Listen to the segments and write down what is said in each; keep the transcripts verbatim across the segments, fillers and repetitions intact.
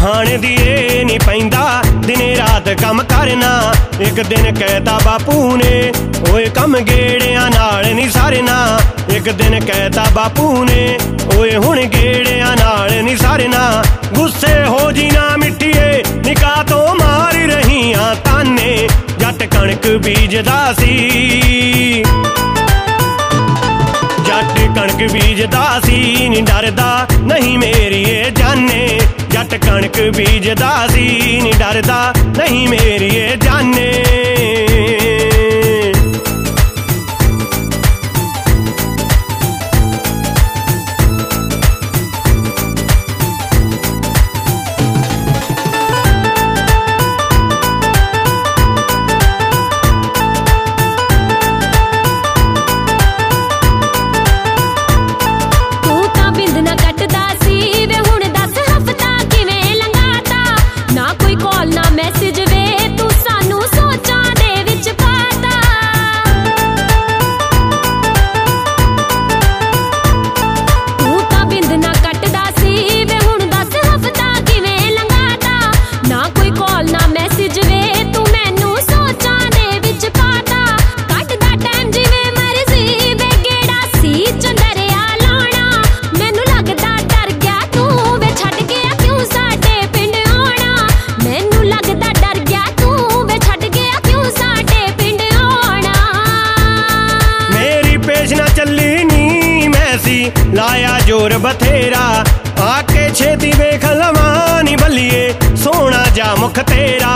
खाने दी ए नहीं पैंदा, दिने रात कम करना। एक दिन कहता बापू ने ओए कम गेड़ियां नाल नहीं सारना। एक दिन कहता बापू ने ओए हुण गेड़ियां नाल नहीं सारना। गुस्से हो जी ना मिट्टीए निकाह तो मार रहीआं ताने। जट कणक बीजदा सी, जट कणक बीजदा सी नी डरदा नहीं मेरीए जाने। जट कणक बीजदा सी नी डरदा नहीं मेरीए जाने। लाया जोर बथेरा आके छेती वेख लवानी बल्लिए सोना जा मुख तेरा।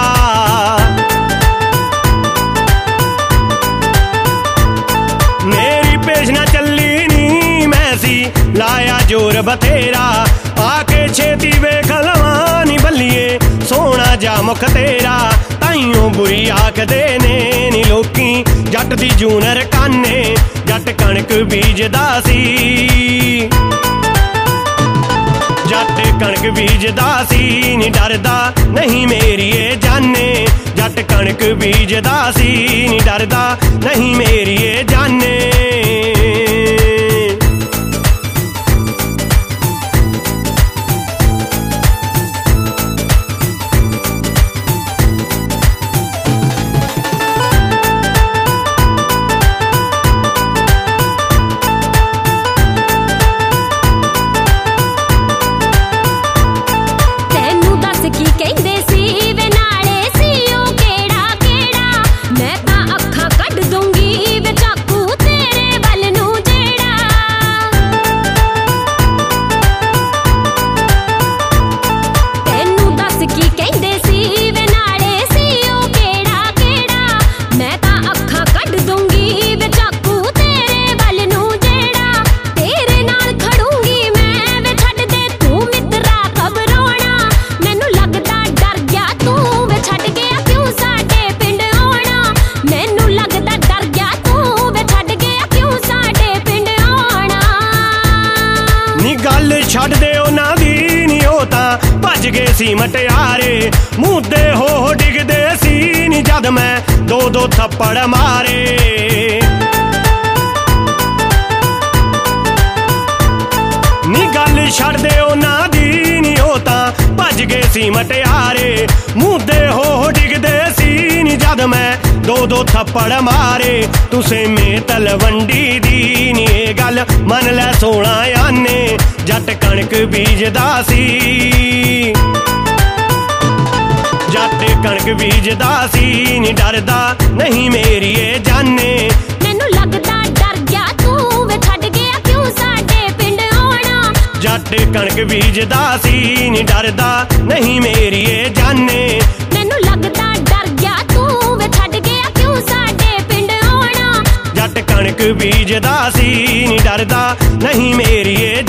मेरी पेश ना चली नी मैसी लाया जोर बथेरा आके छेती वेख लवानी बल्लिए सोना जा मुख तेरा। ताइयों बुरी आखदे ने नी लोकी जट दी जूनर काने। जट कणक बीजदा सी, जट कणक बीजदा सी नी डरदा नहीं मेरीए जाने। जट कणक बीजदा सी नी डरदा नहीं मेरीए जाने। छड़ दे उन्हां दी नी ओ तां भज गए सी मटियारे। मुद्दे हो डिगदे सी नी जद मैं दो दो थप्पड़ मारे। नी गल छड़ दे उन्हां दी नी ओ तां भज गए सी मटियारे। मुद्दे हो डिगदे सी नी जद मैं दो दो थप्पड़ मारे। तुसें में तलवंडी दी नी ए गल मन लै सोना आने। जट कणक बीजदा सी, जट कणक बीजदा सी नी डरदा नहीं मेरीए जाने। मैनू लगदा डर गया तू वे छड्ड गया क्यों साडे पिंड आउणा। जट कणक बीजदा सी नी डरदा नहीं मेरीए जाने। मैनू लगदा डर गया तू वे छड्ड गया क्यों साडे पिंड आउणा। जट कणक बीजदा सी नी डरदा नहीं मेरीए